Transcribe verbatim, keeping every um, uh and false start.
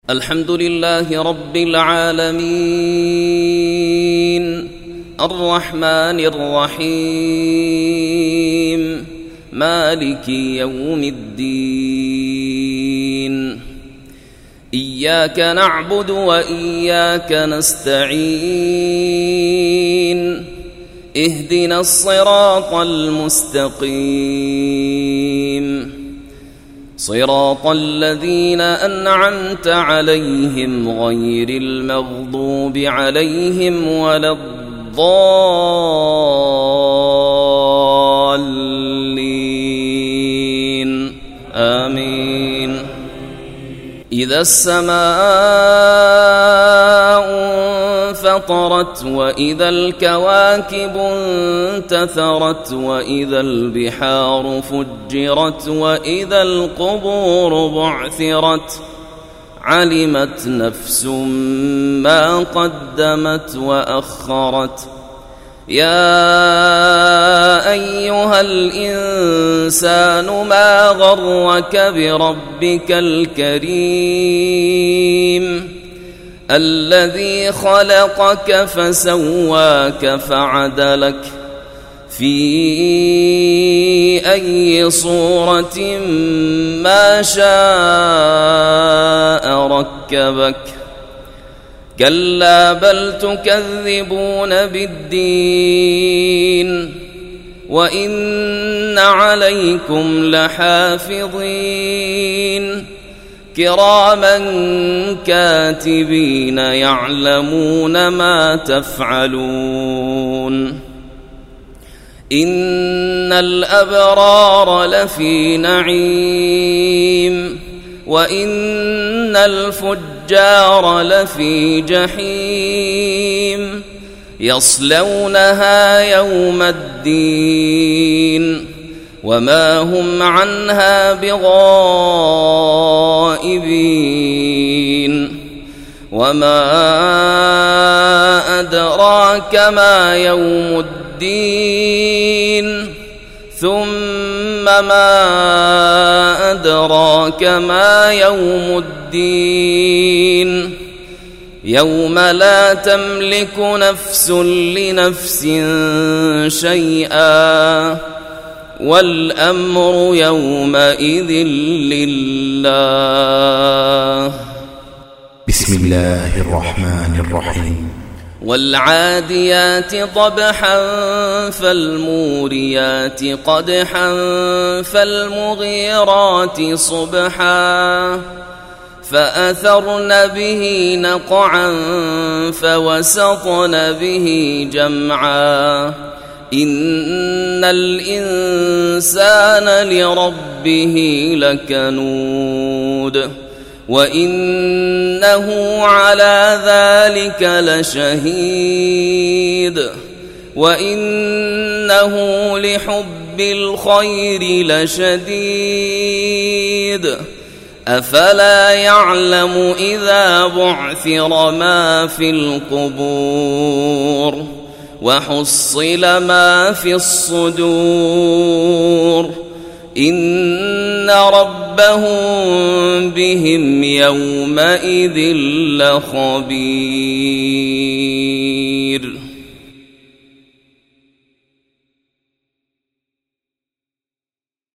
الحمد لله رب العالمين الرحمن الرحيم مالك يوم الدين إياك نعبد وإياك نستعين اهدنا الصراط المستقيم صراط الذين أنعمت عليهم غير المغضوب عليهم ولا الضالين آمين. إذا السماء انفطرت وإذا الكواكب انتثرت وإذا البحار فجرت وإذا القبور بعثرت علمت نفس ما قدمت وأخرت. يا أيها الإنسان ما غرك بربك الكريم الذي خلقك فسواك فعدلك في أي صورة ما شاء ركبك. كلا بل تكذبون بالدين وإن عليكم لحافظين كراما كاتبين يعلمون ما تفعلون. إن الأبرار لفي نعيم وإن الفجار لفي جحيم يصلونها يوم الدين وما هم عنها بغائبين. وما أدراك ما يوم الدين ثم ما أدراك ما يوم الدين يوم لا تملك نفس لنفس شيئا والأمر يومئذ لله. بسم الله الرحمن الرحيم. والعاديات ضبحا فالموريات قدحا فالمغيرات صبحا فأثرن به نقعا فوسطن به جمعا. إن الإنسان لربه لكنود وإنه على ذلك لشهيد وإنه لحب الخير لشديد. أفلا يعلم إذا بعثر ما في القبور وحصل ما في الصدور إن ربهم بهم يومئذ لخبير.